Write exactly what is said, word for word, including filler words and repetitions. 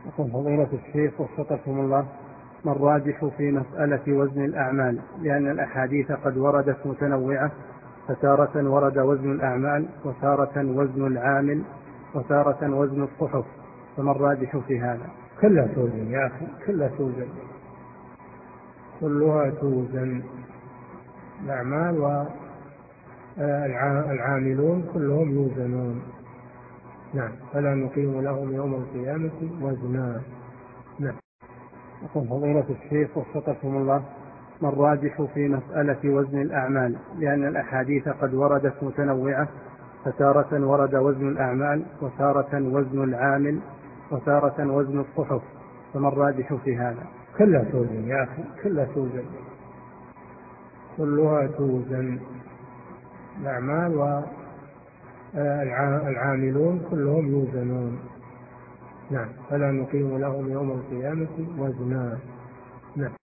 يقول فضيلة الشيخ وفقكم الله، ما الراجح في مسألة وزن الأعمال؟ لأن الأحاديث قد وردت متنوعة، فتارة ورد وزن الأعمال، وتارة وزن العامل، وتارة وزن الصحف، فما الراجح في هذا؟ كلها توزن يا أخي، كلها توزن، كلها توزن. الأعمال والعاملون كلهم يوزنون. نعم، فلا نقيم لهم يوم القيامة وزنا. نعم. يقول فضيلة الشيخ وفقكم الله، ما الراجح في مسألة وزن الأعمال؟ لأن الأحاديث قد وردت متنوعة، فتارة ورد وزن الأعمال، وتارة وزن العامل، وتارة وزن الصحف، فما الراجح في هذا؟ كلها توزن يا أخي، كلها توزن، كلها توزن. الأعمال والعاملون كلهم يوزنون. نعم، فلا نقيم لهم يوم القيامة وزنا. نعم.